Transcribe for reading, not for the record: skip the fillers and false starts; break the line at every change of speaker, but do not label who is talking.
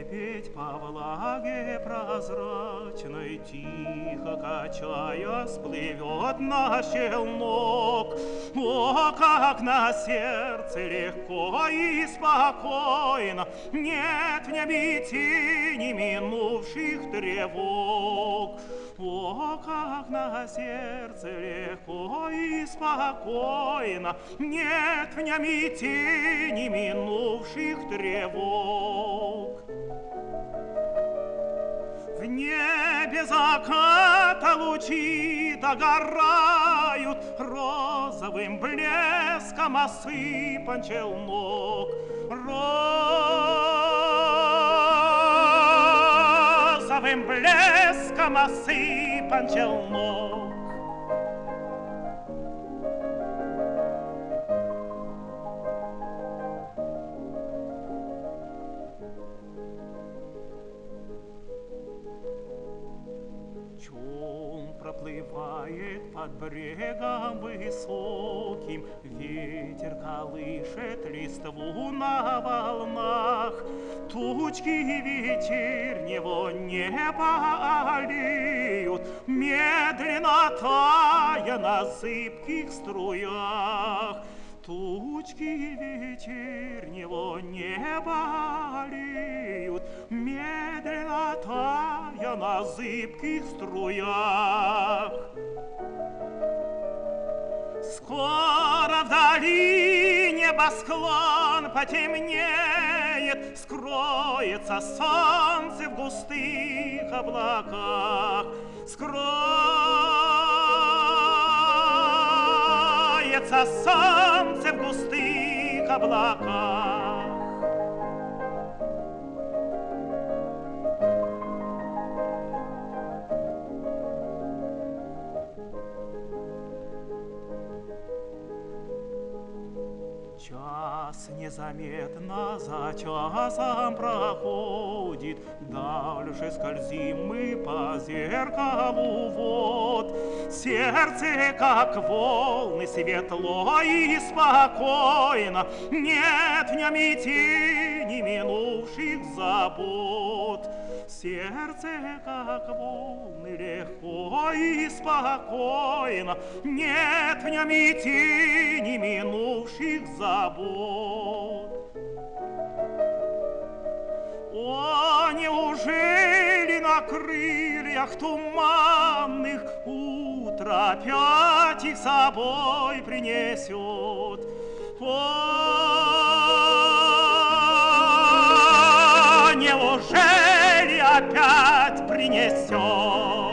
Лебедь по влаге прозрачной, тихо качаясь, плывет на челнок. О, как на сердце легко и спокойно, нет в небе тени минувших тревог. О, как на сердце легко и спокойно, нет в нем и тени минувших тревог. В небе заката лучи догорают, розовым блеском осыпан челнок. Розовым блеском осыпан челнок. Чум проплывает под брегом высоким, ветер колышет листву на волнах. Тучки вечернего неба алеют, медленно тая на зыбких струях. Тучки вечернего неба алеют, медленно тая на зыбких струях. Скоро вдали небосклон потемнеет, скроется солнце в густых облаках. Скроется солнце в густых облаках. Час незаметно за часом проходит, дальше скользим мы по зеркалу вод. Сердце, как волны, светло и спокойно, нет в нем и тени минувших забот. Сердце, как волны, легко и спокойно, нет в нем и тени минувших забот. О, неужели на крыльях туманных утро опять их с собой принесет? О, неужели опять принесет?